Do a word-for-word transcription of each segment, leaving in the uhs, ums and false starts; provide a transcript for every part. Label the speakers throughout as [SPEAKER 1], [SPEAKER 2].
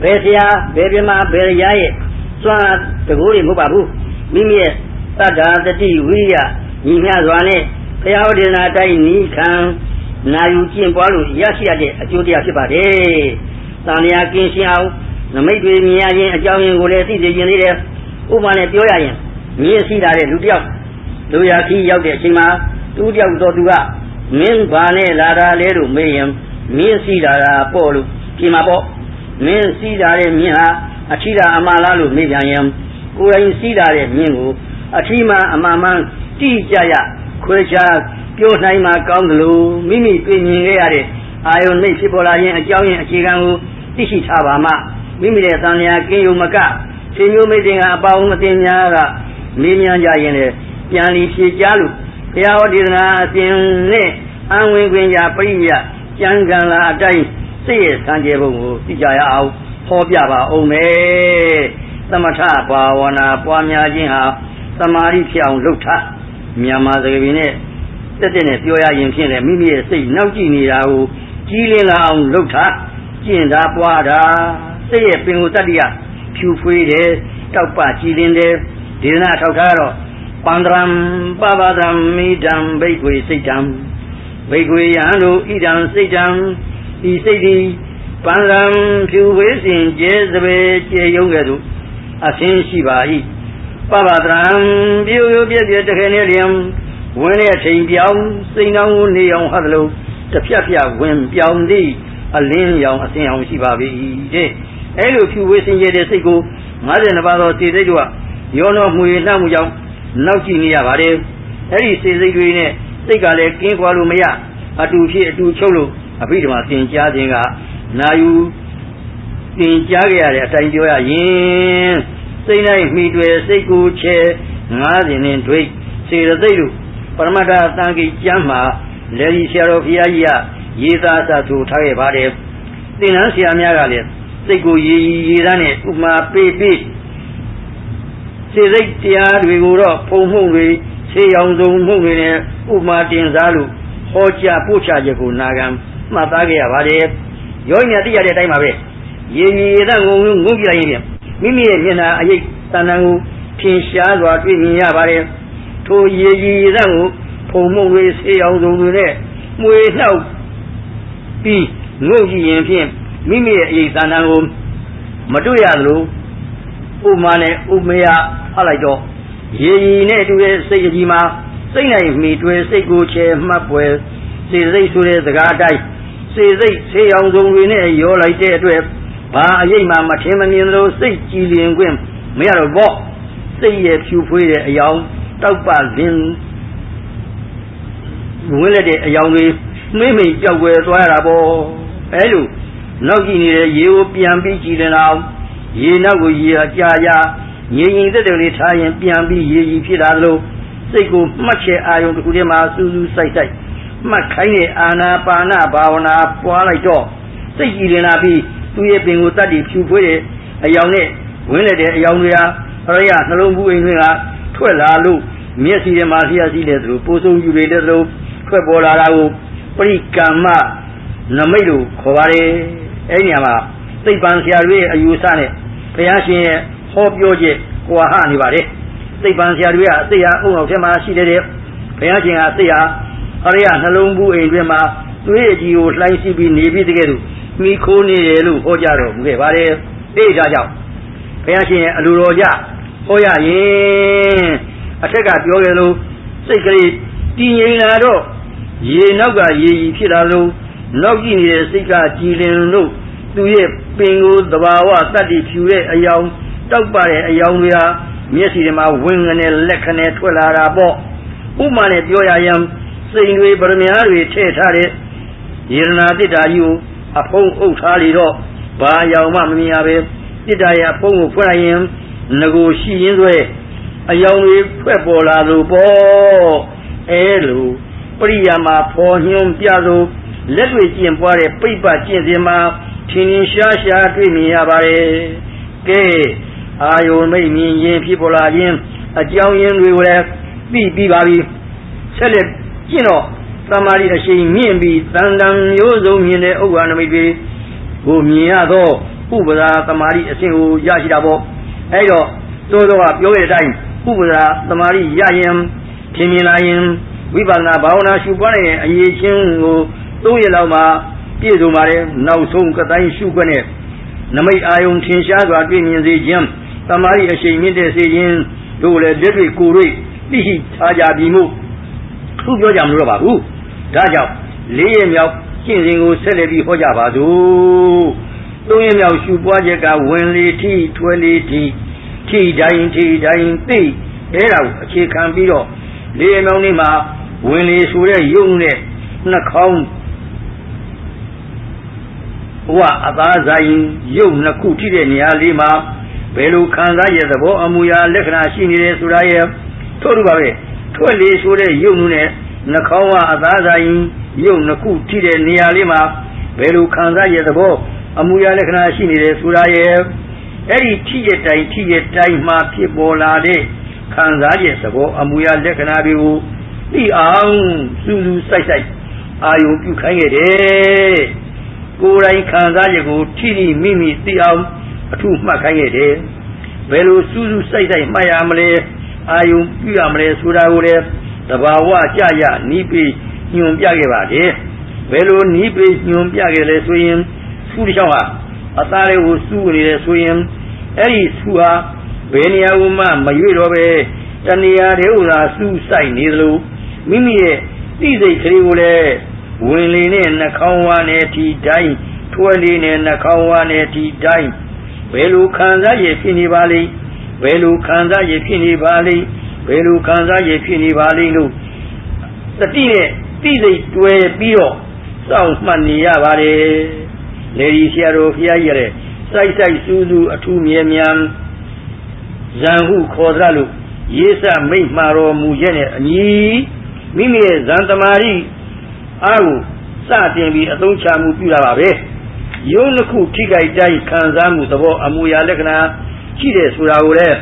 [SPEAKER 1] ဘယ်ဆရာဘယ်ပြမဘယ်ရရဲ့စွမ်းတကူတွေမဟုတ်ပါဘူးမိမိရဲ့တတ္တာတတိဝိရိယညီမျှစွာနဲ့ဘုရားဝတ္တနာတိုင်းနိခံနာယူကျင့်ပွားလို့ရရှိရတဲ့အကျိုးတရားဖြစ်ပါတယ်။သံဃာကင်းရှင်းအောင်နမိတ်တွေမြင်ရခြင်းအကြောင်းရင်းကိုလည်းသိစေခြင်းလေးတယ်။ဥပမာနဲ့ပြောရရင်မြင်ရှိတာတဲ့လူတစ်ယောက်လူရခီးရောက်တဲ့အချိန်မှာသူတယောက်တော်သူကမင်းဘာနဲ့လာတာလဲလို့မေးရင်မင်းရှိတာပေါ့လို့ပြင်မှာပေါ့မင်းရှိတာတဲ့မြင်ဟာအထီးတာအမှားလားလို့မေးပြန်ရင်ကိုယ်တိုင်ရှိတာတဲ့မြင်ကိုအထီးမှအမှားမှန်တိကျရခွဲခြားပြောနိုင်မှာကောင်းတယ်လို့မိမိပြင်မြင်ခဲ့ရတဲ့အာယုန်မိတ်ဖြစ်ပေါ်လာခြင်းအကြောင်းရင်းအခြေခံကိုသိရှိထားပါမှမိမိရဲ့သံဃာကင်းယုံမကရှင်မျိုးမိတ်တင်ကအပေါင်းအသင်းများကမေးမြန်းကြရင်လည်းပြန်လီဖြေကြားလို့ဘုရားဟောဒေသနာအစဉ်နဲ့အံဝင်ခွင့်ရပရိယကျမ်းဂန်လာအတိုင်းစိတ်ရဲ့စံကြယ်ပုံကိုသိကြရအောင်ဟောပြပါအောင်မယ်သမထဘာဝနာပွားများခြင်းဟာသမာဓိဖြစ်အောင်လုပ်ထားမြန်မာစကားပြင်နဲ့တက်တက်နဲ့ပြောရရင်ဖြင့်လည်းမိမိရဲ့စိတ်နောက်ကျနေတာကိုကြီးလင်းလာအောင်လုပ်ထားကျင့်တာပွားတာစိတ်ရဲ့ပင်ကိုတတ္တိယဖြူဖွေးတယ်တောက်ပကြီးလင်းတယ်ဒေသနာထောက်ထားတော့ပန္တရံပပဒံမိတံဘိက္ခွေစိတ်တံဘိက္ခွေယံတို့ဣဒံစိတ်တံဤစိတ်သည်ပန္တရံဖြူဝေးစဉ်ကျဲစပယ်ကျဲယုံကဲ့သို့အသင်းရှိပါ၏ပပဒံပြိုပြိုပြည့်ပြည့်တခဲနေလျံဝင်တဲ့အချိန်ပြောင်းစိန်တော်ကိုနေအောင်ဟတ်လို့တစ်ဖြတ်ဖြတ်ဝင်ပြောင်းသည့်အလင်းရောင်အစင်အောင်ရှိပါပြီတဲ့အဲလိုဖြူဝေးစဉ်ကျဲတဲ့စိတ်ကို၅၂ပါးသောစေစိတ်တို့ကရောနှောမှုရနှောက်မှုကြောင့်နောက်ကြည့်နေရပါတယ်အဲ့ဒီစေစိတ်တွေနဲ့စိတ်ကလည်းကင်းကွာလို့မရအတူဖြစ်အတူချုပ်လို့အဘိဓမ္မာသင်ကြားခြင်းကနာယူသင်ကြားကြရတဲ့အတိုင်းပြောရရင်စိတ်၌မိတွေ့စိတ်ကိုချဲငါးစဉ်နဲ့တွေ့စေရသိတ်လို့ပရမတ္ထသံဃိကျမ်းမှာလေဒီဆရာတော်ဘုရားကြီးကရေးသားစာသူထားခဲ့ပါတယ်သင်္นานဆရာများကလည်းစိတ်ကိုရည်ရည်ရည်သားနဲ့ဥမာပေးပေးစေစိတ်တရားတွေကိုတော့ဖုံမှုန့်တွေဆေးရောင်စုံမှုန့်တွေနဲ့ဥမာတင်စားလို့ဟောကြားပို့ချချက်ကိုနာခံမှတ်သားခဲ့ရပါတယ်ရောမြတ်သိရတဲ့အတိုင်းပါပဲရည်ရည်သားငုံငုံပြလိုက်ရင်မိမိရဲ့မျက်နှာအရိပ်တဏ္ဍာကိုထင်ရှားစွာတွေ့မြင်ရပါတယ်ထိုရည်ရည်သားကိုဖုံမှုန့်တွေဆေးရောင်စုံတွေနဲ့မှွေနှောက်ပြီးငုံကြည့်ရင်ဖြင့်မိမိရဲ့အရိပ်တဏ္ဍာကိုမတွေ့ရသလိုဥမာနဲ့ဥမယဟလိုက်တော့ရည်ရည်နဲ့တူတဲ့စိတ်ကြီးမှာစိတ်နိုင်မိတွေ့စိတ်ကိုချဲမှတ်ပွဲစေစိတ်ဆိုတဲ့စကားတိုင်းစေစိတ်ဆေးရောင်စုံတွေနဲ့ရောလိုက်တဲ့အတွက်ဘာအရေးမှမထင်မမြင်လို့စိတ်ကြည်လင်ခွင့်မရတော့ဘော့စိတ်ရဲ့ဖြူဖွေးတဲ့အယောင်တောက်ပလင်းဝင်လက်တဲ့အယောင်တွေမိမိကြောက်ွယ်သွားရတာပေါ့အဲလိုနောက်ကြည့်နေတဲ့ရေကိုပြန်ပြီးကြည်လင်အောင်ရေနောက်ကိုရေအကြာကြာငြိမ်ငြိမ်သက်သက်လေးထားရင်ပြန်ပြီးရေကြီးဖြစ်လာလို့စိတ်ကိုမှတ်ချအာယုံတစ်ခုတည်းမှာစူးစူးစိုက်စိုက်မှတ်ခိုင်းတဲ့အာနာပါနဘာဝနာပွားလိုက်တော့စိတ်ကြည်လင်လာပြီးသူ့ရဲ့ပင်ကိုတတ်တည်ဖြူဖွေးတဲ့အယောင်နဲ့ဝင်လက်တဲ့အယောင်တွေဟာအရိယနှလုံးဘူးအိမ်တွေကထွက်လာလို့မျက်စိထဲမှာလျှက်စီးတဲ့သူပိုးဆုံးယူတဲ့သူထွက်ပေါ်လာတာကိုပရိကမ္မနမိတ်လို့ခေါ်ပါတယ်အဲ့ဒီနေရာမှာသိပ္ပံဆရာတွေရဲ့အယူအဆနဲ့ဘုရားရှင်ရဲ့ဟောပြောချက်ကွာဟနေပါတယ်သိပ္ပံဆရာတွေကအသိဟာအုံအောင်ထဲမှာရှိတဲ့ဘုရားရှင်ကအသိဟာအရိယနှလုံးဘူးအိမ်တွေမှာသွေးအကြည်ကိုလှိုင်းစီးပြီးနေပြီးတကယ်လို့မိခိုးနေတယ်လို့ဟောကြားတော်မူခဲ့ပါတယ်အဲဒါကြောင့်ဘုရားရှင်ရဲ့အလိုတော်ကြဟောရရင်အထက်ကပြောခဲ့လို့စိတ်ကလေးတည်ငြိမ်လာတော့ရေနောက်ကရေကြီးဖြစ်လာလို့နောက်ကြည့်နေတဲ့စိတ်ကကြည်လင်လို့သူရဲ့ပင်ကိုသဘာဝတတ္တိဖြူတဲ့အယောင်တောက်ပတဲ့အယောင်တွေဟာမျက်စိထဲမှာဝင်ငနဲ့လက်ခနဲ့ထွက်လာတာပေါ့ဥမာနဲ့ပြောရရင်စိန်တွေဗရမ ्या တွေထည့်ထားတဲ့ယေရနာတိတ္တာကြီးကိုအဖုံးအုပ်ထားလေတော့ဘာရောင်မှမမြင်ရပဲတိတ္တာရဲ့အဖုံးကိုဖွင့်လိုက်ရင်ငကိုရှိရင်းစွဲအယောင်တွေဖွဲ့ပေါ်လာလို့ပေါ့အဲလိုပရိယာမှာဖော်ညွှန်းပြသို့လက်တွေ့ကျင့်ပွားတဲ့ပိဋကကျင့်စဉ်မှာထင်ထင်ရှားရှားတွေ့မြင်ရပါတယ်ကဲအာယုန်မိတ်မြင်ရင်ဖြစ်ပေါ်လာခြင်းအကြောင်းရင်းတွေကိုလည်းသိပြီးပါပြီဆက်လက်ကျင့်တော့သမာဓိအရှိန်မြင့်ပြီးတန်တန်ရိုးစုံမြင်တဲ့ဥပ္ပန္နမိတ်တွေကိုမြင်ရသောဥ
[SPEAKER 2] ဥပဒါသမာဓိအဆင့်ကိုရရှိတာပေါ့အဲ့တော့သို့သောပြောခဲ့တဲ့အတိုင်းဥပဒါသမာဓိရရင်ထင်မြင်လာရင်ဝိပဿနာဘာဝနာရှုပွားနေတဲ့အရေးချင်းကိုသုံးရလောက်မှပြည့်စုံပါတယ်နောက်ဆုံးကတိုင်းရှုခွင့်နဲ့နမိတ်အာယုံထင်ရှားစွာတွေ့မြင်စေခြင်းသမာဓိအရှိန်မြင့်တဲ့စေခြင်းတို့လည်းလက်တွေကိုယ်တွေ့သိရှိထားကြပြီမို့သူပြောကြမလို့တော့ပါဘူးဒါကြောင့်လေးရမြောက်ကျင့်စဉ်ကိုဆက်လက်ပြီးဟောကြပါစို့သုံးရမြောက်ရှုပွားချက်ကဝင်လေထိထွဲလေထိထိတိုင်းထိတိုင်းသိအဲ့ဒါကိုအခြေခံပြီးတော့လေးရမြောက်နေ့မှာဝင်လေဆိုတဲ့ယုံနဲ့နှာခေါင်းဝအသားဆိုင်ယုံနှစ်ခုထိတဲ့နေရာလေးမှာဘယ်လိုခံစားရသဘောအမူအရာလက္ခဏာရှိနေတယ်ဆိုတာရဲ့ထို့တူပါပဲထွက်လေဆိုတဲ့ယုံနဲ့နှာခေါင်းဝအသားဆိုင်ယုံနှစ်ခုထိတဲ့နေရာလေးမှာဘယ်လိုခံစားရသဘောအမူအရာလက္ခဏာရှိနေတယ်ဆိုတာရဲ့အဲ့ဒီထိရတိုင်းထိရတိုင်းမှာဖြစ်ပေါ်လာတဲ့ခံစားရသဘောအမူအရာလက္ခဏာတွေကိုသိအောင်စူးစူးစိုက်စိုက်အာယုံပြုခိုင်းခဲ့တယ်ကိုယ်တိုင်ခံစားရကိုထိထိမိမိသိအောင်အထုမှတ်ခိုင်းခဲ့တယ်ဘယ်လိုစူးစူးစိုက်စိုက်မှတ်ရမလဲအာယုံပြုရမလဲဆိုတာကိုလည်းတဘာဝကြရနီးပြီးညွန်ပြခဲ့ပါတယ်ဘယ်လိုနီးပြီးညွန်ပြခဲ့လဲဆိုရင်စူးတစ်ချောင်းဟာအသားလေးကိုစူးနေတယ်ဆိုရင်အဲ့ဒီစူးဟာဘယ်နေရာမှမရွေ့တော့ပဲတနေရာတည်းဟိုသာစူးစိုက်နေသလိုမိမိရဲ့သိစိတ်ကလေးကိုလည်းဝင်လေနဲ့နှာခေါင်းဝါနဲ့ထီတိုင်းထွဲလေနဲ့နှာခေါင်းဝါနဲ့ထီတိုင်းဘယ်လိုခံစားရဖြစ်နေပါလိမ့်ဘယ်လိုခံစားရဖြစ်နေပါလိမ့်ဘယ်လိုခံစားရဖြစ်နေပါလိမ့်လို့တတိနဲ့သိစိတ်တွဲပြီးတော့စောင့်မှတ်နေရပါတယ်လေဒီဆရာတော်ဖျားကြီးရဲ့စိုက်စိုက်စူးစူးအထူးမြဲမြံဇံဟုခေါ်သလို့ရေးစမိတ်မှာတော်မူရဲ့နဲ့အညီမိမိရဲ့ဇံသမารိအားကိုစတင်ပြီးအသုံးချမှုပြုတာပါပဲယုံတစ်ခုထိကြိုက်တိုင်းခံစားမှုသဘောအမူအရာလက္ခဏာရှိတယ်ဆိုတာကိုလည်း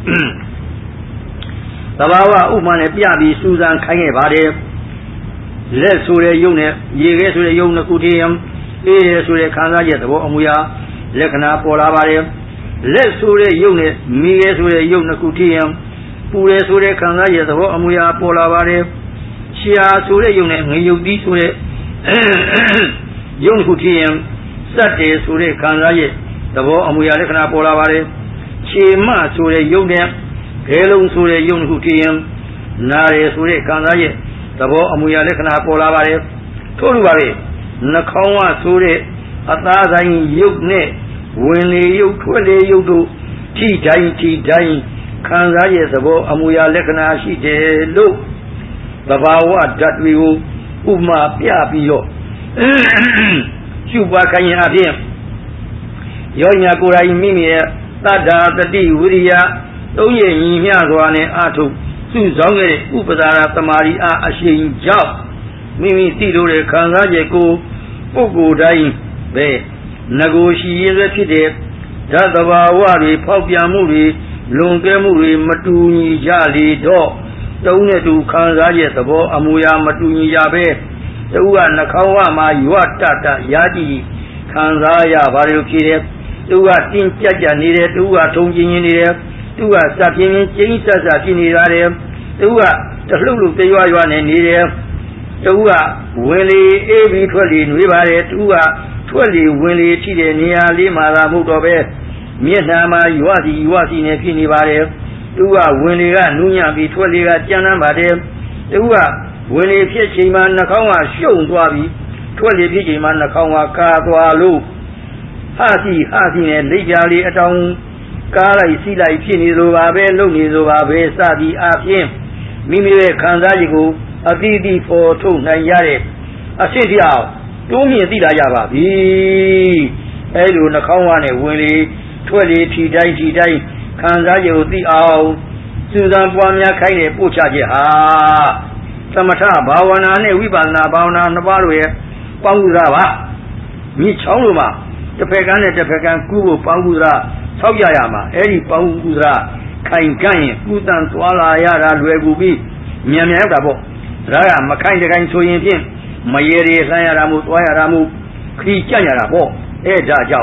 [SPEAKER 2] သဘာဝဥပမာနဲ့ပြပြီးစူးစမ်းခိုင်းခဲ့ပါတယ်လက်ဆိုတဲ့ယုံနဲ့ရေခဲဆိုတဲ့ယုံနှစ်ခုတည်းအေးရဆိုတဲ့ခံစားချက်သဘောအမူအရာလက္ခဏာပေါ်လာပါတယ်လက်ဆိုတဲ့ယုံနဲ့မီးရဲဆိုတဲ့ယုံနှစ်ခုတည်းပူရဲဆိုတဲ့ခံစားချက်သဘောအမူအရာပေါ်လာပါတယ်ရှားဆိုတဲ့ယုံနဲ့ငရုတ်သီးဆိုတဲ့ယုံတစ်ခုတည်းစက်တယ်ဆိုတဲ့ခံစားချက်သဘောအမူအရာလက္ခဏာပေါ်လာပါတယ်ခြေမဆိုတဲ့ယုံနဲ့ခဲလုံးဆိုတဲ့ယုံတစ်ခုတည်းနားရယ်ဆိုတဲ့ခံစားချက်သဘောအမူအရာလက္ခဏာပေါ်လာပါတယ်ထို့လိုပါပဲနှာခေါင်းဝဆိုတဲ့အသားဆိုင်ယုတ်နဲ့ဝင်လေယုတ်ထွက်လေယုတ်တို့ထိတိုင်းထိတိုင်းခံစားရသဘောအမူအရာလက္ခဏာရှိတယ်လို့သဘာဝဓာတ်တွေကိုဥပမာပြပြီးတော့ရှုပွားခိုင်းရအပြင်ယောညာကိုယ်တိုင်မိမိရဲ့တတ္တာတတိဝိရိယသုံးရညီမျှစွာနဲ့အာထုစုဆောင်ခဲ့တဲ့ဥပဒါရသမာဓိအားအရှိန်ကြောင့်မိမိသိလို့တဲ့ခံစားချက်ကိုပုဂ္ဂိုလ်တိုင်းပဲငကိုရှိရင်းဖြစ်တဲ့ဓာတ်သဘာဝတွေဖောက်ပြန်မှုတွေလွန်ကဲမှုတွေမတူညီကြလေတော့တုံးနဲ့တူခံစားချက်သဘောအမူအရာမတူညီကြပဲတူကနှာခေါင်းဝမှာရွတ်တတရာကြည့်ခံစားရပါလို့ဖြစ်တယ်တူကတင်းကြပ်ကြပ်နေတယ်တူကထုံကျင်နေတယ်တူကစပြင်းပြင်းကျင်းဆက်ဆက်ဖြစ်နေရတယ်တူကတလှုပ်လှုပ်တရွရွနဲ့နေတယ်တူကဝင်လေအေးပြီးထွက်လေနှွေးပါတယ်တူကထွက်လေဝင်လေထိတဲ့နေရာလေးမှာသာမဟုတ်တော့ပဲမျက်နှာမှာရွစီရွစီနဲ့ဖြစ်နေပါတယ်တူကဝင်လေကနူးညံ့ပြီးထွက်လေကကြမ်းတမ်းပါတယ်တူကဝင်လေဖြစ်ချိန်မှာနှာခေါင်းကရှုံသွားပြီးထွက်လေဖြစ်ချိန်မှာနှာခေါင်းကကာသွားလို့ဟာစီဟာစီနဲ့လိပ်ပြားလေးအတောင်ကားလိုက်စီးလိုက်ဖြစ်နေလိုပါပဲလုံနေလိုပါပဲစသည်အပြင်မိမိရဲ့ခံစားချက်ကိုအတိအကျပေါ်ထုတ်နိုင်ရတဲ့အဖြစ်ပြောင်းတိုးမြင့်သိလာကြပါပြီအဲလိုနှာခေါင်းဝါနဲ့ဝင်လေထွက်လေထီတိုင်းထီတိုင်းခံစားချက်ကိုသိအောင်စူးစမ်းပွားများခိုင်းတဲ့ပို့ချချက်ဟာသမထဘာဝနာနဲ့ဝိပဿနာဘာဝနာနှစ်ပါးတို့ရဲ့ပေါင်းစုသားပါမြစ်ချောင်းလိုမှာတစ်ဖက်ကန်းနဲ့တစ်ဖက်ကန်းကူးဖို့ပေါင်းစုသားဆောက်ရရမှာအဲ့ဒီပေါင်းစုသားခိုင်ကန့်ရင်ကုသန်သွားလာရတာလွယ်ကူပြီးမြန်မြန်ရောက်တာပေါ့ဒါကမခိုင်တခိုင်ဆိုရင်ဖြင့်မရေတွေလှမ်းရတာမို့သွားရတာမို့ခီးကြရတာပေါ့အဲဒါကြောင့်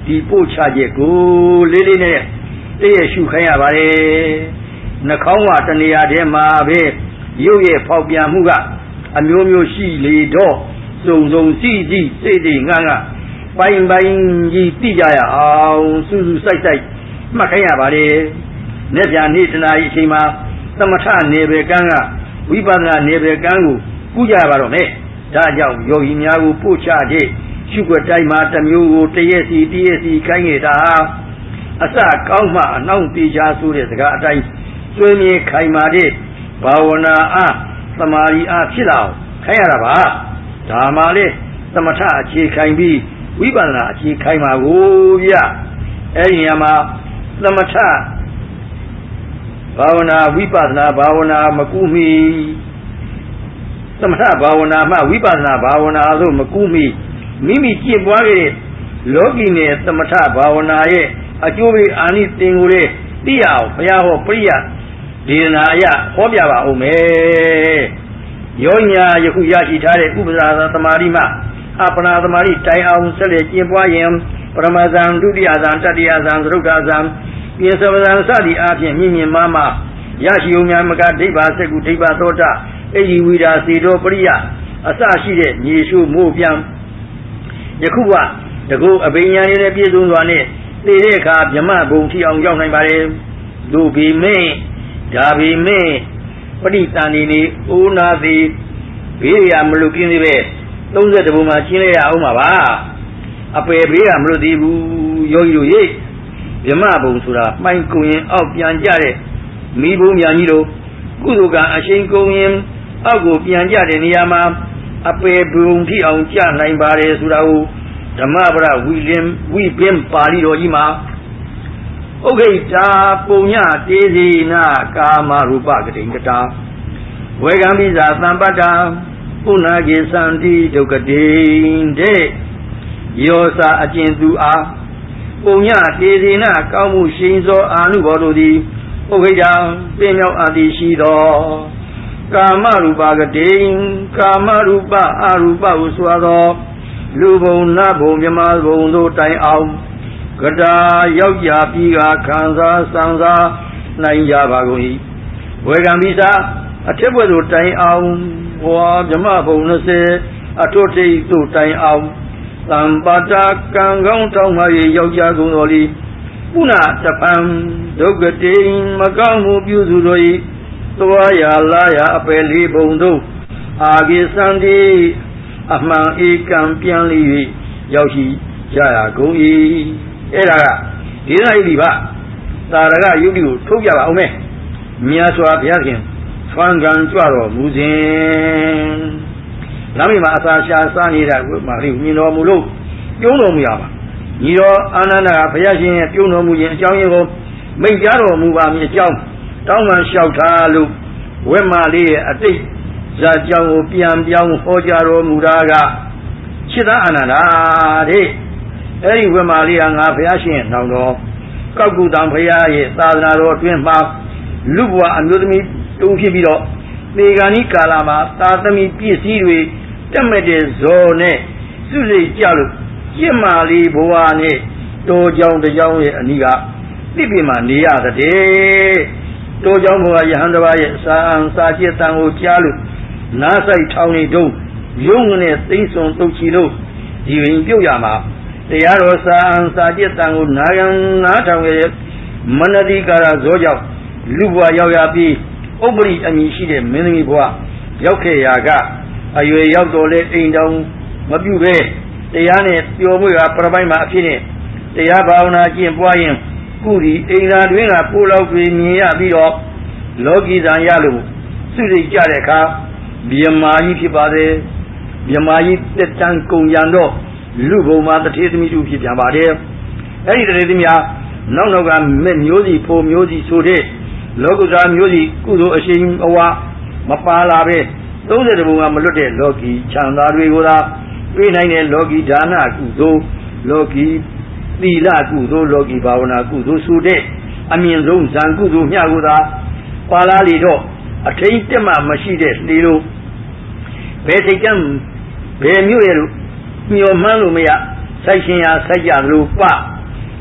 [SPEAKER 2] ဒီပို့ချချက်ကိုလေးလေးနဲ့တည့်ရရှုခိုင်းရပါတယ်နှာခေါင်းကတနေရာထဲမှာပဲရုပ်ရဲ့ဖောက်ပြန်မှုကအမျိုးမျိုးရှိလေတော့စုံစုံစီစီစိတ်စိတ်ငါငါပိုင်းပိုင်းကြီးသိကြရအောင်စူးစူးစိုက်စိုက်မှတ်ခိုင်းရပါတယ်နေ့ပြန်နေ့တနာရီအချိန်မှာသမထနေဘေကံကဝိပဿနာနေဘေကံကိုကူးကြပါတော့မယ်ဒါကြောင့်ယောဂီများကိုပို့ချတဲ့ရှုွက်တိုင်းမှာတစ်မျိုးကိုတရက်စီတရက်စီခိုင်းနေတာအစကောင်းမှအနှောင့်တေချာဆိုတဲ့စကားအတိုင်းကျွေးမြေခိုင်မာတဲ့ဘာဝနာအားသမာဓိအားဖြစ်လာအောင်ခိုင်းရတာပါဒါမှလေသမထအခြေခိုင်ပြီးဝိပဿနာအခြေခိုင်မှာကိုဗျအဲဒီညမှာသမထဘာဝနာဝိပဿနာဘာဝနာမကူမီသမထဘာဝနာမှဝိပဿနာဘာဝနာသို့မကူမီမိမိကျင့်ပွားခဲ့တဲ့လောကီနဲ့သမထဘာဝနာရဲ့အကျိုးပေးအာနိသင်ကိုလေသိရအောင်ဘုရားဟောပရိယဒေသနာအရဟောပြပါဦးမယ်ယောညာယခုရရှိထားတဲ့ဥပဒရာသမာဓိမှအပနာသမာဓိတိုင်အောင်ဆက်လက်ကျင့်ပွားရင်ပရမဇံဒုတိယဇံတတိယဇံသရုတ်ဇံပြေစဝဇံစသည်အပြင်မြင့်မြင့်မားမားရရှိုံများမကဒိဗ္ဗာစကုဒိဗ္ဗာသောတာအယိဝိဒာစေတောပရိယအစရှိတဲ့မြေရှုမို့ပြန်ယခုကတကူအဘိညာဉ်နဲ့ပြည့်စုံစွာနဲ့သိတဲ့အခါဗြဟ္မဘုံထီအောင်ရောက်နိုင်ပါတယ်ဒုဗိမေဒါဗိမေပဋိသန္ဓေနေအိုနာသည်ဘေးရမလို့ပြင်းသေးပဲသုံးဆယ်တဘုံမှာရှင်းလိုက်ရအောင်ပါပါအပယ်ဘေးရမလို့သေးဘူးယောဂီတို့ရေဗြဟ္မဘုံဆိုတာမှိုင်းကုန်ရင်အောက်ပြန်ကြတဲ့မိဘုံများကြီးတို့ကုသိုလ်ကအရှိန်ကုန်ရင်အောက်ကိုပြန်ကြတဲ့နေရာမှာအပယ်ဘုံထီအောင်ကြနိုင်ပါတယ်ဆိုတာကိုဓမ္မပရဝိလင်ဝိပင်ပါဠိတော်ကြီးမှာဥက္ခိတာပုံညတေဇိနာကာမရူပကတိကတာဝေကံပိဇာသံပတ္တာပုဏ္ဏကေသန္တိဒုက္ကတိတဲ့ယောစာအကျဉ်သူအားပုံညတေဇိနာကောင်းမှုရှိန်သောအာနုဘောတို့သည်ဥက္ခိတာပင်မြောက်အတိရှိသောကာမရူပကတိကာမရူပအရူပဟုဆိုသောလူဘုံနတ်ဘုံမြမဘုံတို့တိုင်အောင်ကတာရောက်ကြပြီးကခံစားစံစားနိုင်ကြပါကုန်၏ဝေကံပိစာအထက်ဘက်သို့တိုင်အောင်ဘဝမြမဘုံ၂၀အထွတ်ထိပ်သို့တိုင်အောင်သံပါတကံကောင်းထောင်းမှ၍ရောက်ကြကုန်တော်လီပုဏ္ဏတပံဒုက္ကတိမကောင်းမှုပြုစုတို့၏သွားရလာရအပယ်လေးဘုံတို့အာဂိသန္တိအမှန်ဧကံပြန်လီ၍ရောက်ရှိကြရကုန်၏အဲ့ဒါကဒေသဣတိပါသာရကယုတ်တိကိုထုတ်ပြပါအောင်မယ်မြတ်စွာဘုရားခင်ဆွမ်းကံကြွတော်မူစဉ်လမ်းမှာအစာရှာစားနေတာကိုမာရိမြင်တော်မူလို့ပြုံးတော်မူရပါညီတော်အာနန္ဒာဘုရားရှင်ရဲ့ပြုံးတော်မူခြင်းအကြောင်းရင်းကိုမိန့်ကြားတော်မူပါမည်အကြောင်းတောင်းပန်လျှောက်ထားလို့ဝက်မာလေးရဲ့အတိတ်ဇာကြောင့်ကိုပြန်ပြောင်းဟောကြားတော်မူတာကခြေသားအာနန္ဒာတဲ့အဲ့ဒီဝက်မာလေးကငါဘုရားရှင်ရဲ့နောင်တော်ကောက်ကူတံဘုရားရဲ့သာသနာတော်အတွင်းမှာလူဘဝအမျိုးသမီးတုံးဖြစ်ပြီးတော့သေဂာနိကာလမှာသာသမီပစ္စည်းတွေတက်မဲ့တဲ့ဇော်နဲ့စုစိတ်ကြလို့ရစ်မာလေးဘဝနဲ့တောကြောင်တကြောင်ရဲ့အနိကတိပိမှာနေရတဲ့တောကြောင်ဘဝယဟန်တပါးရဲ့စာအံစာจิตတန်ကိုကြားလို့နားဆိုင်ထောင်းနေတုံးရုံးနဲ့သိမ့်စွန်တုတ်ချီလို့ဒီရင်ပြုတ်ရမှာတရားတော်စာအံစာจิตတန်ကိုနာယံနားထောင်ရဲ့မနတိကာရဇောကြောင့်လူဘဝရောက်ရပြီးဥပ္ပရိအမည်ရှိတဲ့မင်းသမီးဘဝရောက်ခဲ့ရာကအရွယ်ရောက်တော်လဲအိမ်တောင်မပြုပဲတရားနဲ့ပျော်မွေ့ရာပရပိုက်မှာအဖြစ်နဲ့တရားဘာဝနာကျင့်ပွားရင်ကုရီအိမ်သာတွင်ကပိုးလောက်တွေမြင်ရပြီးတော့လောကီဇံရလို့စုစိတ်ကြတဲ့အခါမြမာကြီးဖြစ်ပါတယ်မြမာကြီးတက်တန်းကုံရံတော့လူဘုံမှာတထေသမီးတို့ဖြစ်ပြန်ပါတယ်အဲ့ဒီတထေသမီးဟာနောက်နောက်ကမဲ့မျိုးစီဖိုမျိုးစီဆိုတဲ့လောကုတ္တရာမျိုးစီကုသိုလ်အရှိန်အဝါမပါလာပဲသုံးဆယ်တဘုံကမလွတ်တဲ့လောကီချမ်းသာတွေကိုသာပြေးနိုင်တဲ့လောကီဒါနကုသိုလ်လောကီသီလကုသိုလ်လောကီဘာဝနာကုသိုလ်ဆိုတဲ့အမြင့်ဆုံးဇံကုသိုလ်မျှကိုသာပါလာလေတော့အထိန်တက်မှမရှိတဲ့လေတို့ဘယ်စိတ်ကဘယ်မျိုးရဲ့လို့မျောမှန်းလို့မရစိုက်ရှင်ရာစိုက်ကြသလိုပ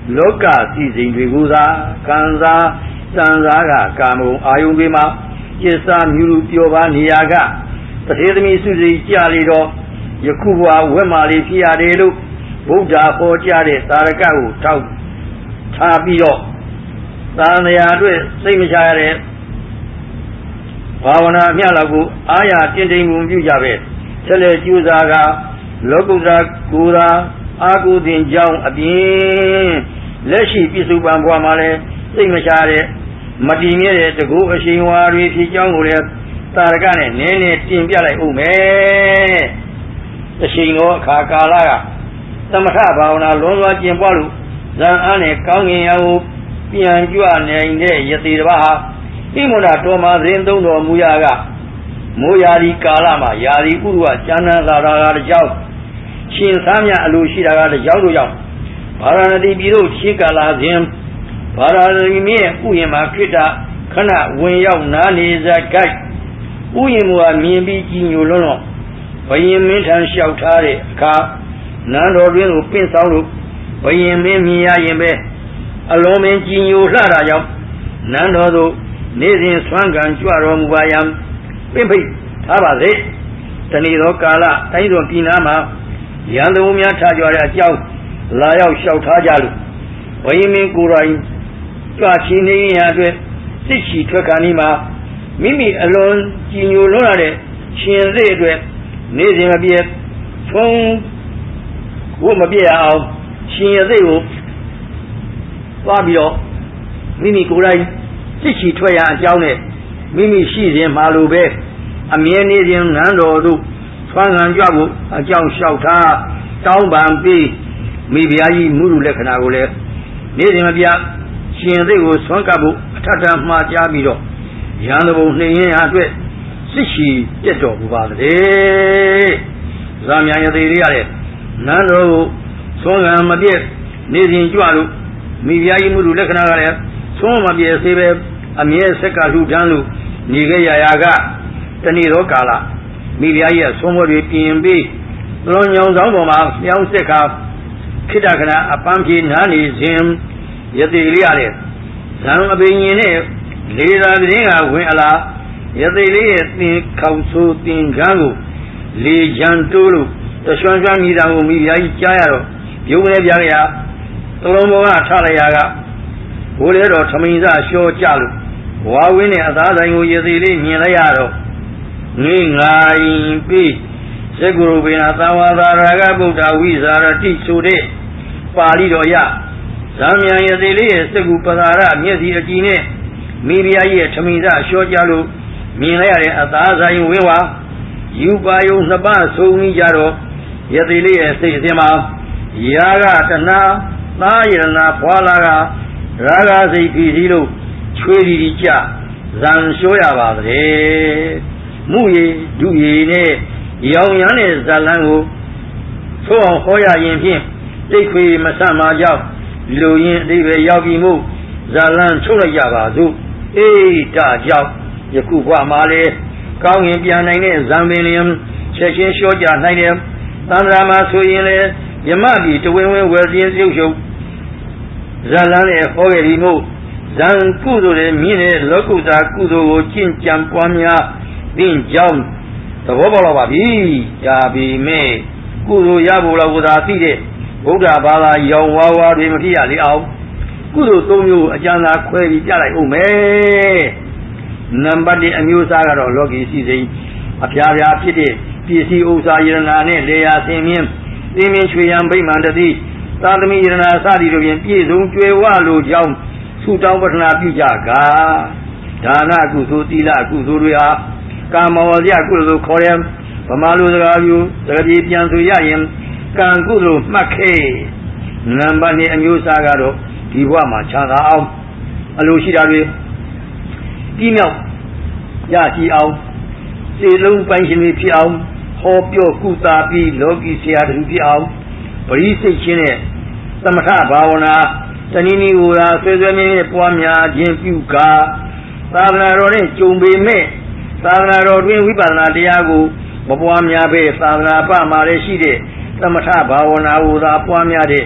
[SPEAKER 2] လောကစီစဉ်တွေကိုသာခံစားစံစားကကာမဂုဏ်အာယုန်တွေမှာကျစ္စာမြူလူပျော်ပါနေရာကတထေသမီးစုစိကြလေတော့ယခုဘဝဝက်မာလေးဖြစ်ရတယ်လို့ဗုဒ္ဓဟောကြားတဲ့သာရကကိုထောက်ထားပြီးတော့သာမယာအတွက်စိတ်မချရတဲ့ဘာဝနာအမြတ်လောက်ကိုအာရတင်တိမ်မှုပြုကြပဲဆက်လက်ကြိုးစားကလောကုတ္တရာကိုယ်သာအာကိုသင်ကြောင်းအပြင်လက်ရှိပြစ္ဆုတ်ပံဘဝမှာလည်းစိတ်မချတဲ့မတည်မြဲတဲ့တကူအရှိန်ဝါတွေဖြစ်ကြောင်းကိုလည်းသာရကနဲ့နည်းနည်းတင်ပြလိုက်ဦးမယ်အရှိန်သောအခါကာလကသမထဘာဝနာလုံးစွာကျင့်ပွားလို့ဇံအားနဲ့ကောင်းငင်ရာကိုပြန်ကြွနိုင်တဲ့ယတိတစ်ပါးဟာဣမုဒ္ဒတော်မှာသင်သုံးတော်မူရာကမိုးရာဒီကာလမှာယာဒီဥရဝကျမ်းသာတာကတကြောင်ရှင်သားများအလိုရှိတာကတကြောင်တို့ကြောင့်ဗာရာဏသီပြည်သို့ရှေးကာလစဉ်ဗာရာဏသီမြင့်ဥယျာဉ်မှာခိတ္တခဏဝင်ရောက်နားနေစကိုက်ဥယျာဉ်မူဟာမြင်ပြီးကြည်ညိုလွန်းတော့ဘယင်မင်းထံလျှောက်ထားတဲ့အခါနန်းတော်တွင်ကိုပင့်ဆောင်လို့ဘယင်မင်းမြင်ရရင်ပဲအလုံးမင်းကြည်ညိုလှတာကြောင့်နန်းတော်သို့နေ့စဉ်ဆွမ်းခံကြွတော်မူပါယံပင့်ဖိတ်ထားပါစေတဏီသောကာလတိုင်းတော်ပြည်နာမှာရန်သူများထားကြတဲ့အကြောင်းလာရောက်လျှောက်ထားကြလို့ဘယင်မင်းကိုယ်တိုင်ကြွချီနေရအတွက်စစ်ချီထွက်ခါနီးမှာမိမိအလွန်ကြည်ညိုလွန်းရတဲ့ရှင်စေအတွက်နေ့စဉ်မပြည့်ဖုံးဘုမပြည့်အောင်ရှင်ရစေကိုသွားပြီးတော့မိမိကိုယ်တိုင်စစ်ချီထွက်ရအကြောင်းနဲ့မိမိရှိစဉ်မှာလိုပဲအမြဲနေစဉ်နန်းတော်သို့ဆွမ်းခံကြဖို့အကြောင်းလျှောက်ထားတောင်းပန်ပြီးမိဖုရားကြီးမုရုလက္ခဏာကိုလည်းနေ့စဉ်မပြတ်ရှင်သိကိုဆွမ်းကပ်ဖို့အထက်ထမှားကြားပြီးတော့ရန်သူနှိမ်ရင်အတွက်စစ်ချီတက်တော်မူပါတဲ့ဇာမြန်ရသေးလေးရတဲ့နန်းတော်ကိုဆွမ်းခံမပြည့်နေ့စဉ်ကြွလို့မိဖုရားကြီးမုရုလက္ခဏာကလည်းဆွမ်းမပြည့်စေပဲအမြဲဆက်ကလှူဒန်းလို့နေခဲ့ရရာကတနေ့သောကာလမိဖုရားကြီးရဲ့ဆွမ်းမတွေပြင်ပြီးသွန်ညောင်ဆောင်ပေါ်မှာလျောင်းဆက်ခါခိတ္တခဏအပန်းပြေနားနေစဉ်ယတိလေးရတဲ့ဇံအပင်ရင်နဲ့လေသာတင်းကဝင်အလားယတိလေးရဲ့သင်ခေါင်ဆိုသင်္ကန်းကိုလေချမ်းတိုးလို့တရွှန်းရွှန်းမိတာကိုမိဖုရားကြီးကြားရတော့ပြုံးနေပြရသလုံးပေါ်ကထားလိုက်ရကဘိုးလေးတော်ထမိန်စလျှောကြလို့ဝါဝင်းနဲ့အသားဆိုင်ကိုယတိလေးမြင်လိုက်ရတော့ငိငိုင်ပြီးစေကုရုပေနာသာဝသာရာဂဗုဒ္ဓဝိဇာရတိဆိုတဲ့ပါဠိတော်ရဇာမြန်ယတိလေးရဲ့စကုပဒါရမျက်စီအကြည့်နဲ့မိဖုရားကြီးရဲ့ထမိန်စလျှောကြလို့မြင်လိုက်ရတဲ့အသားဆိုင်ဝင်းဝါယူပါယုံနှစ်ပါးဆုံးပြီးကြတော့ယတိလေးရဲ့စိတ်အစဉ်မှာယာကတဏှာသာယရဏဖွာလာကရာဂစိတ်ပြီးစီလို့ချွေးဒီဒီကြဇံလျှောရပါတဲ့မှုရည်ဒုရည်နဲ့ရောင်ရမ်းတဲ့ဇာလန်းကိုသို့အောင်ဟောရရင်ဖြင့်တိတ်ခွေမဆန့်မှာကြောက်လူရင်းအတိပဲရောက်ပြီးမှုဇာလန်းချုပ်လိုက်ကြပါစို့အေးတကြောက်ယခုဘဝမှာလေကောင်းရင်ပြန်နိုင်တဲ့ဇံပင်လျံချက်ချင်းလျှောကြနိုင်တယ်သံဃာမှာဆိုရင်လေယမပြီတဝင်းဝင်းဝယ်ပြင်းပြုတ်ရှုပ်ဇာလန်းနဲ့ဟောခဲ့ပြီးမှုဇံကုသိုလ်နဲ့မြင့်တဲ့လောကုတ္တရာကုသိုလ်ကိုကျင့်ကြံပွားများသင်ကြောင်းသဘောပေါက်တော့ပါပြီဒါပေမဲ့ကုသိုလ်ရဖို့လောက်သာသိတဲ့ဗုဒ္ဓဘာသာရောင်ဝါဝါတွေမဖြစ်ရလေအောင်ကုသိုလ်သုံးမျိုးအကျဉ်းသာခွဲပြီးပြလိုက်ဦးမယ်နံပါတ်တစ်အမျိုးအစားကတော့လောကီစီစိန်အဖျားဖျားဖြစ်တဲ့ပစ္စည်းဥစ္စာယရနာနဲ့လေယာဆင်မြင်းသင်္မင်းချွေရန်ဗိမာန်တတိသာသမီယရနာစသည်တို့ဖြင့်ပြည့်စုံကြွယ်ဝလိုကြောင်းဆုတောင်းပတနာပြုကြကဒါနကုသိုလ်သီလကုသိုလ်တွေဟာကာမဝဇ္ဇကုသိုလ်ခေါ်တယ်ဗမာလူစကားမျိုးသတိပြန်ဆိုရရင်ကံကုသိုလ်မှတ်ခဲ့နံပါတ်နှစ်အမျိုးအစားကတော့ဒီဘဝမှာချမ်းသာအောင်အလိုရှိတာတွေပြီးမြောက်ရရှိအောင်စေလုံးပိုင်းရှင်တွေဖြစ်အောင်ဟောပြောကုသပြီးလောကီဆရာတူဖြစ်အောင်ပရိစိတ်ချင်းနဲ့သမထဘာဝနာတဏှိနီဝါဆွေဆွေမြင်းနဲ့ပွားများခြင်းပြုကာသာသနာတော်နဲ့ကြုံပေမဲ့သာသနာတော်တွင်ဝိပဿနာတရားကိုမပွားများပဲသာသနာပမှာလည်းရှိတဲ့သမထဘာဝနာဝါပွားများတဲ့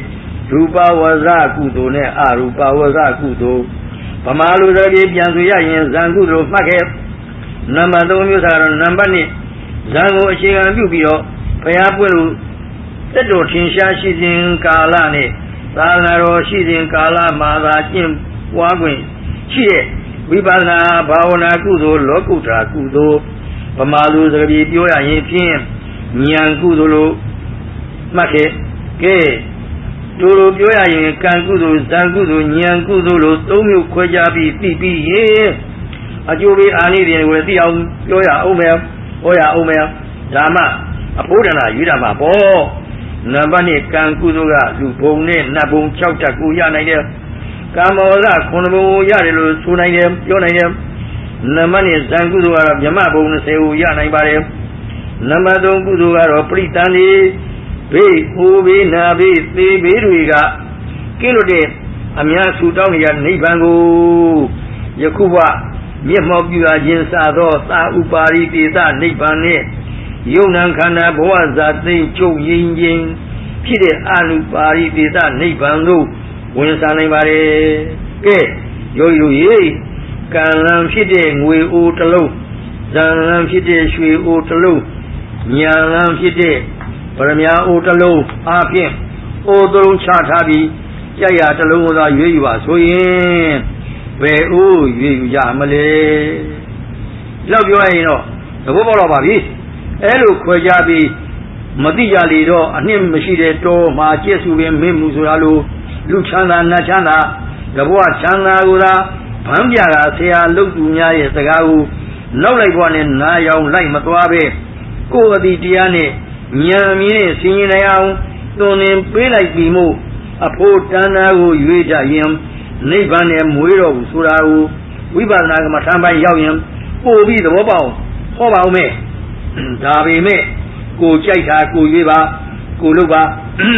[SPEAKER 2] ရူပဝဇကုသိုလ်နဲ့အရူပဝဇကုသိုလ်ဗမာလူစကားပြန်ဆိုရရင်ဇံကုသိုလ်မှတ်ခဲ့နံပါတ်သုံးမျိုးစားတော့နံပါတ်နှစ်ဇံကိုအခြေခံပြုပြီးတော့ဘုရားပွင့်လို့တက်တော်ထင်ရှားရှိစဉ်ကာလနဲ့သာသနာတော်ရှိစဉ်ကာလမှာသာကျင့်ပွားခွင့်ရှိတဲ့ဝိပဿနာဘာဝနာကုသိုလ်လောကုတ္တရာကုသိုလ်ဗမာလူစကားပြောရရင်ဖြင့်ဉာဏ်ကုသိုလ်လို့မှတ်ခဲ့ကဲတို့လိုပြောရရင်ကံကုသိုလ်ဇံကုသိုလ်ဉာဏ်ကုသိုလ်လို့သုံးမျိုးခွဲခြားပြီးသိပြီးရင်အကျိုးပေးအာနိသင်ကိုသိအောင်ပြောရအောင်မယ်ဟောရအောင်မယ်ဓမ္မအဖို့ဒနာယူတာမှာပေါ့နံပါတ်နှစ်ကံကုသိုလ်ကလူဘုံနဲ့နတ်ဘုံ၆တက်ကိုရနိုင်တယ်ကာမောဇခုနှစ်ဘုံကိုရတယ်လို့ဆိုနိုင်တယ်ပြောနိုင်တယ်နံပါတ်နှစ်ဇံကုသိုလ်ကတော့မြမဘုံ၂၀ကိုရနိုင်ပါတယ်နံပါတ်သုံးကုသိုလ်ကတော့ပရိသန္တိဘေးဟိုဘေးနာဘေးသေဘေးတွေကကင်းလို့တဲ့အများဆူတောင်းနေရနိဗ္ဗာန်ကိုယခုဘမျက်မှောက်ပြုအခြင်းစသောသာဥပါရိတေသနိဗ္ဗာန်နဲ့ယုံနံခန္ဓာဘဝဇာသိချုပ်ရင်းခြင်းဖြစ်တဲ့အနုပါရိတေသနိဗ္ဗာန်သို့ဝင်စားနိုင်ပါတယ်ကဲယောယိုရေကံလံဖြစ်တဲ့ငွေအိုးတစ်လုံးဇံလံဖြစ်တဲ့ရွှေအိုးတစ်လုံးဉာဏ်လံဖြစ်တဲ့ပရမညာအိုးတစ်လုံးအားဖြင့်အိုးတစ်လုံးချထားပြီးကြက်ရတစ်လုံးကိုသာရွေးယူပါဆိုရင်ဘယ်အိုးရွေးယူကြမလဲလောက်ပြောရင်တော့သဘောပေါက်တော့ပါပြီအဲလိုခွဲခြားပြီးမတိကြလေတော့အနှစ်မရှိတဲ့တောမှာကျက်စုပင်မင်းမှုဆိုတာလိုလူချမ်းသာနတ်ချမ်းသာတဘွားချမ်းသာကိုသာဗန်းပြတာဆရာလုတ်သူများရဲ့စကားကိုနောက်လိုက်ဘွားနဲ့နားရောင်လိုက်မသွားပဲကိုယ်အတိတရားနဲ့ဉာဏ်မြင်နဲ့ဆင်ញင်နိုင်အောင်သွန်သင်ပေးလိုက်ပြီးမို့အဖို့တဏ္ဍာကိုရွေးကြရင်နိဗ္ဗာန်နဲ့မွေးတော်ဘူးဆိုတာကိုဝိပဿနာကမ္မထံပိုင်းရောက်ရင်ပို့ပြီးသဘောပေါက်ဟောပါဦးမယ်ဒါပေမဲ့ကိုကြိုက်တာကိုရွေးပါကိုလုပ်ပါ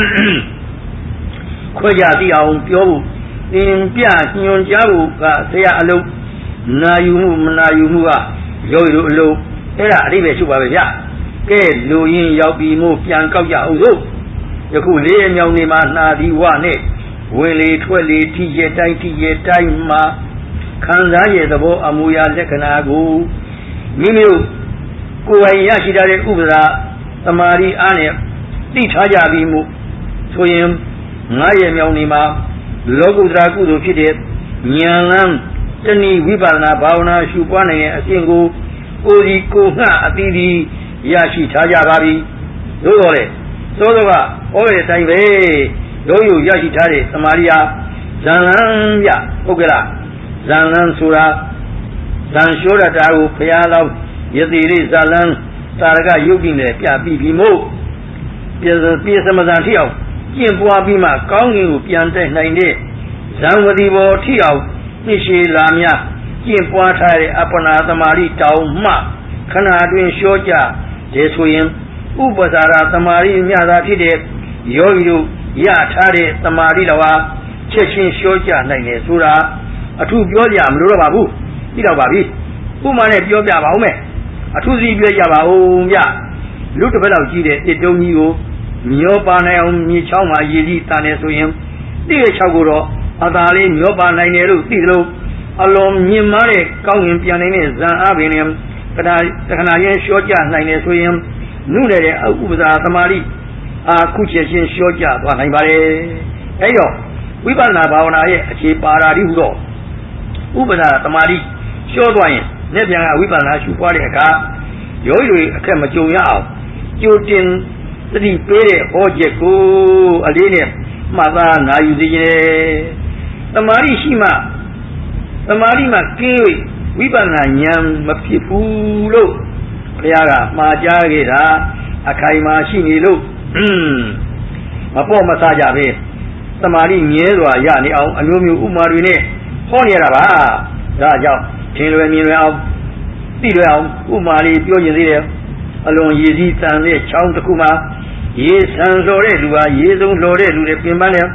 [SPEAKER 2] ခွဲကြသိအောင်ပြောဖို့သင်ပြညွှန်ကြားဖို့ကဆရာအလုပ်နာယူမှုမနာယူမှုကရုပ်ရည်အလုပ်အဲ့ဒါအတိပဲချုပ်ပါပဲဗျကဲလူရင်းရောက်ပြီးမို့ပြန်ကောက်ကြအောင်စို့ယခုလေးအမြောင်နေမှာနှာဒီဝနဲ့ဝင်လေထွက်လေထိရတိုင်းထိရတိုင်းမှာခံစားရသဘောအမူအရာလက္ခဏာကိုမိမိတို့ကိုယ်ပိုင်ရရှိတဲ့ဥပဒရာသမာဓိအားနဲ့သိထားကြပြီးမို့ဆိုရင်ငါးရမြောင်နေမှာလောကုတ္တရာကုသိုလ်ဖြစ်တဲ့ဉာဏ်လမ်းတဏှိဝိပဿနာဘာဝနာရှုပွားနိုင်တဲ့အစဉ်ကိုကိုယ်ဒီကိုငှအသီးသီးရရှိထားကြပါပြီသို့တော်လေသို့တော်ကဟောတဲ့အတိုင်းပဲတို့ယူရရှိထားတဲ့သမာဓိဟာဇံလန်းပြဟုတ်ကဲ့လားဇံလန်းဆိုတာဇံလျှောရတာကိုဘုရားတော်ယတိရိဇလန်းသာရကယုတ်တိနဲ့ပြပြီးပြီမို့ပြေပြေသမဇံထိအောင်ကျင့်ပွားပြီးမှကောင်းကင်ကိုပြန်တက်နိုင်တဲ့ဇံဝတိဘောထိအောင်သိရှိလာများကျင့်ပွားထားတဲ့အပ္ပနာသမာဓိတောင်မှခဏအတွင်းလျှောကြတယ်ဆိုရင်ဥပ္ပဇာရသမာဓိမြတ်သာဖြစ်တဲ့ယောဂီတို့ရထားတဲ့သမာဓိတော်ဟာချက်ချင်းလျှောကြနိုင်တယ်ဆိုတာအထူးပြောကြမလို့တော့ပါဘူးပြီးတော့ပါပြီဥမာနဲ့ပြောပြပါဦးမယ်အထူးစီပြောကြပါဦးဗျလူတစ်ပတ်လောက်ကြီးတဲ့တစ်တုံးကြီးကိုမျောပါနိုင်အောင်မြေချောင်းမှာရည်ကြီးတန်နေဆိုရင်တိရချောက်ကိုတော့အသာလေးမျောပါနိုင်တယ်လို့သိသလိုအလုံးမြင်မားတဲ့ကောင်းရင်ပြန်နိုင်တဲ့ဇံအားပင်နဲ့ကဒါတခဏချင်းလျှောကြနိုင်တယ်ဆိုရင်နုနယ်တဲ့ဥပ္ပဇာသမာဓိအာခုချက်ချင်းလျှောကြသွားနိုင်ပါတယ်အဲတော့ဝိပဿနာဘာဝနာရဲ့အခြေပါရာဓိဟုတော့ဥပ္ပဇာသမာဓိလျှောသွားရင်လက်ပြန်ကဝိပဿနာရှုပွားတဲ့အခါယောဂီတွေအခက်မကြုံရအောင်ကြိုတင်သတိပေးတဲ့ဟောချက်ကိုအလေးနဲ့မှတ်သားနာယူစေခြင်းသမာဓိရှိမှသမာဓိမှကင်း၍ဝိပဿနာဉာဏ်မဖြစ်ဘူးလို့ဘုရားကမှာကြားခဲ့တာအခိုင်အမာရှိနေလို့မပေါ့မဆကြပဲသမာဓိမြဲစွာရနေအောင်အမျိုးမျိုးဥမာတွေနဲ့ဟောနေရတာပါဒါကြောင့်ထင်လွယ်မြင်လွယ်အောင်သိလွယ်အောင်ဥမာလေးပြောခြင်းသေးတယ်အလွန်ရည်စည်းတန်တဲ့ချောင်းတစ်ခုမှာရေဆန်လော်တဲ့လူဟာရေစုံလော်တဲ့လူတွေပြင်ပန်းတယ်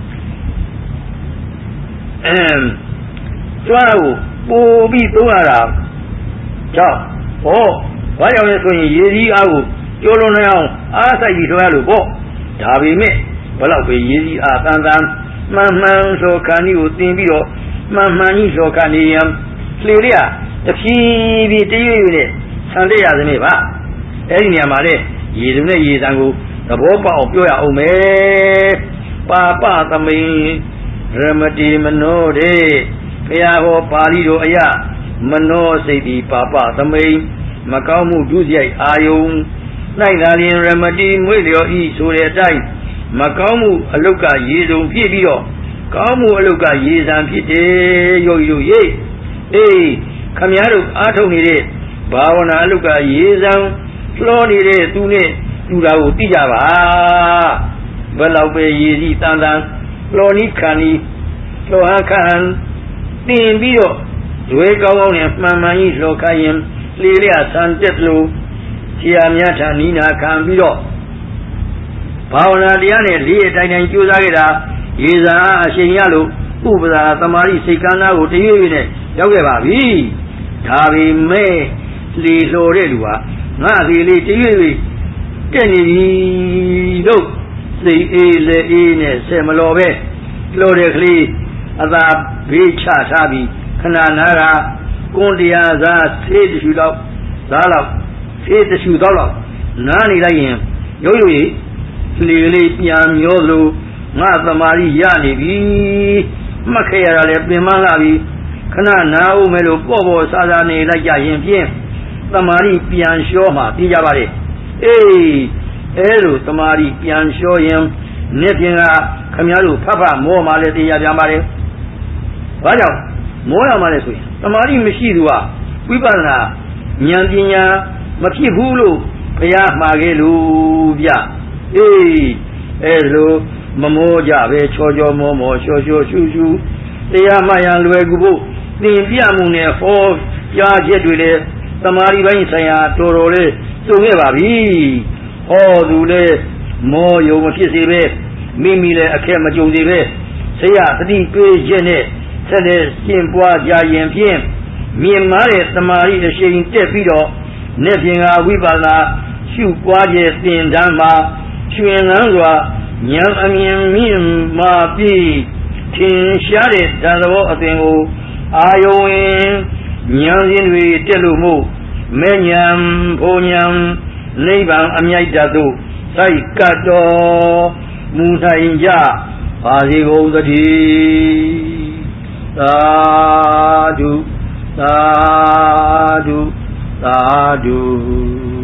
[SPEAKER 2] အမ်ကျွမ်းကိုပို့ပြီးသုံးရတာကြောင့်ဟောဘာကြောင့်လဲဆိုရင်ရေကြီးအားကိုကျော်လွန်နေအောင်အားဆိုင်ပြီးထွားရလို့ပေါ့ဒါပေမဲ့ဘလောက်ပဲရည်စည်းအားတန်တန်မှန်မှန်သောခန္ဒီကိုသင်ပြီးတော့မှန်မှန်ကြီးသောခန္ဒီရံလေရတဖြည်းဖြည်းတရွေ့ရွေ့နဲ့ဆန်လက်ရသမေပါအဲ့ဒီနေရာမှာလေရေစုံနဲ့ရေစံကိုသဘောပေါက်အောင်ပြောရအောင်မယ်ပါပသမိန်ရမတိမနောတေဘုရားဟောပါဠိတော်အယမနောစိတ်ဒီပါပသမိန်မကောင်းမှုဒုစရိုက်အာယုံနိုင်လာရင်ရမတိမွေ့လျော်ဤဆိုတဲ့အတိုင်းမကောင်းမှုအလုတ်ကရေစုံဖြစ်ပြီးတော့ကောင်းမှုအလုတ်ကရေစံဖြစ်တယ်ရုပ်ရုပ်ရေးအေးခမည်းတော်အားထုတ်နေတဲ့ဘာဝနာအလုတ်ကရေစံလှောနေတဲ့သူနဲ့တူတာကိုသိကြပါဘယ်လောက်ပဲရည်စည်းတန်တန်လှော်နီးခံနီးလှော်ဟန်ခံတင်ပြီးတော့ဇွဲကောင်းကောင်းနဲ့မှန်မှန်ကြီးလှော်ခိုင်းရင်လေလျဆန်တက်လို့ဆရာများထနီးနာခံပြီးတော့ဘာဝနာတရားနဲ့လေးအတိုင်းတိုင်းကြိုးစားခဲ့တာရေစာအရှင်ရလို့ဥပဒါသမာဓိစိတ်ကန်းသားကိုတရွေ့ရွေ့နဲ့ရောက်ခဲ့ပါပြီဒါပေမဲ့လေလှော်တဲ့လူကငါဒီလေးတရွေ့ရွေ့တက်နေပြီလို့စိတ်အေးလက်အေးနဲ့ဆက်မလော်ပဲလှော်တဲ့ကလေးအသာဘေးချထားပြီးခဏနာကကွန်တရားစားသေးတ िश ူတော့သားတော့သေးတ िश ူတော့တော့နားနေလိုက်ရင်ရုပ်ရုပ်ရည်လေလေးပြန်မျောလို့ငါသမာဓိရနေပြီမှတ်ခဲ့ရတာလည်းပင်မလာပြီခဏနားဦးမယ်လို့ပေါ့ပေါ့ဆာဆာနေလိုက်ကြရင်ဖြင့်သမာဓိပြန်လျှောမှသိကြပါလေအေးအဲလိုသမာဓိပြန်လျှောရင်နေ့ပြင်ကခမည်းတော်ဖတ်ဖတ်မောမှလည်းတရားပြန်ပါလေဘာကြောင့်မောရမှလည်းဆိုရင်သမာဓိမရှိသူကဝိပဿနာဉာဏ်ပညာမဖြစ်ဘူးလို့ဘုရားမှာခဲ့လို့ဗျအေးအဲလိုမမောကြပဲချောချောမောမောချောချောရှူရှူတရားမှရန်လွယ်ကူဖို့သင်ပြမှုနဲ့ဟောကြားချက်တွေလည်းသမာဓိပိုင်းဆိုင်ရာတော်တော်လေးစုံခဲ့ပါပြီဟောသူလည်းမောယုံမဖြစ်စေပဲမိမိလည်းအခက်မကြုံစေပဲဆရာတတိပေးချက်နဲ့ဆက်လက်ရှင်းပွားကြရင်ဖြင့်မြင်မာတဲ့သမာဓိအရှိန်တက်ပြီးတော့နေ့ပြင်ကဝိပဿနာရှုပွားခြင်းသင်တန်းမှာရှင်လန်းစွာဉာဏ်အမြင်မြင့်မာပြီးထင်ရှားတဲ့ဓာတ်သဘောအသင်ကိုအာယုံဝင်ဉာဏ်စဉ်တွေတက်လို့မို့မဲ့ဉာဏ်ဘုံဉာဏ်နိဗ္ဗာန်အမြိုက်ဓာတ်သို့စိုက်ကတ်တော်မူနိုင်ကြပါစေကုန်သတည်းသာဓုသာဓုသာဓု